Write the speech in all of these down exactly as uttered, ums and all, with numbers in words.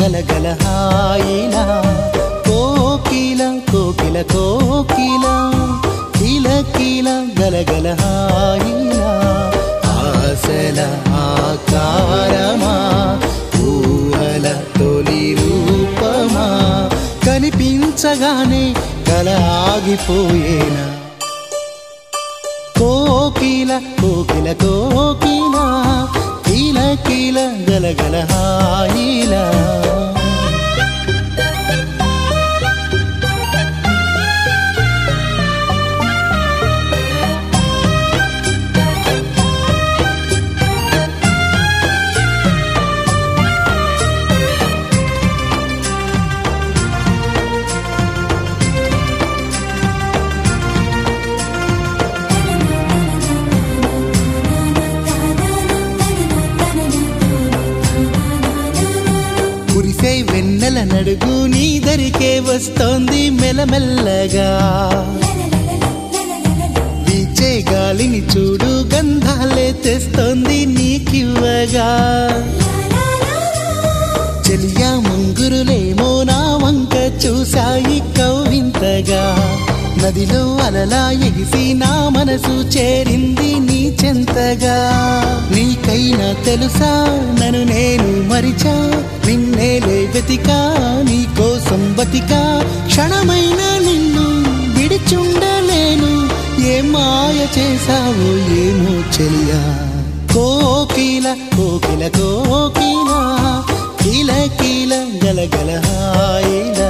గలగల హాయిలా కోకిల కోకిల కోకిల కిల కిల గలగల హాయిలా ఆశల ఆకారమా ఊహల తొలి రూపమా కనిపించగానే కల ఆగిపోయేనా కోకిల కోకిల కోకిల కిల కిల గలగల హాయిలా కురిసే వెన్నెల నడుగు నీ దరికే వస్తోంది మెల్లమెల్లగా వీచే గాలిని చూడు గంధాలే తెస్తోంది నీకివ్వగా చెలియా ముంగురులేమో నా వంక చూసాయి కవ్వింతగా నదిలో అలలా ఎగిసి నా మనసు చేరింది నీ చెంతగా నీకైనా తెలుసా నన్ను నేను మరిచా నిన్నేలే వెతికా నీ కోసం బతికా క్షణమైన నిన్ను విడిచుండలేను ఏ మాయ చేసావో ఏమో చెలియా కోకిల కోకిల కోకిల కిల కిల గలగల హాయిలా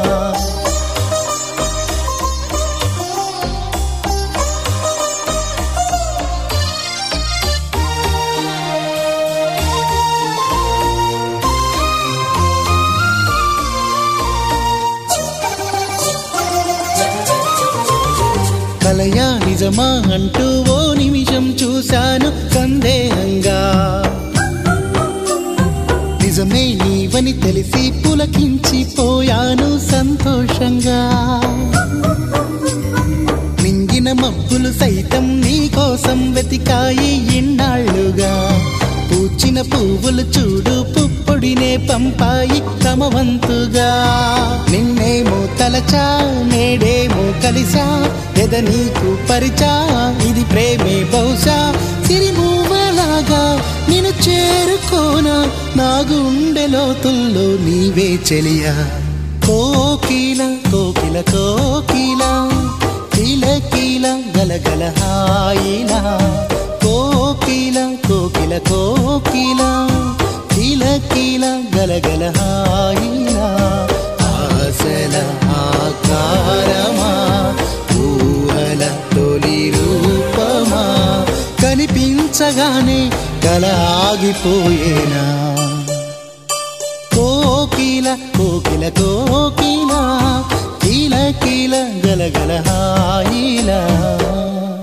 కలయా నిజమా అంటూ ఓ నిమిషం చూశాను సందేహంగా నిజమే నీవని తెలిసి పులకించిపోయాను సంతోషంగా మింగిన మబ్బులు సైతం నీ కోసం వెతికాయి ఇన్నాళ్ళుగా పూచిన పువ్వులు చూడు పుప్పొడినే పంపాయి తమ వంతుగా నిన్నేమో తలచా నేడేమో కలిసా ఎద నీకు పరిచా ఇది ప్రేమే బహుశా సిరిమూవలాగా నిన్ను చేరుకోనా నా గుండె లోతుల్లో నీవే చెలియా కోకిల కోకిల కోకిల కిల కిల గలగల హాయిలా కోకిల కోకిల కోకిల కిల కిల గలగల హాయిలా ఆశల ఆకారమా ఊహల తొలి రూపమా కనిపించగానే కల ఆగిపోయేనా కోకిల కోకిల కోకిల కిల కిల గలగల హాయిలా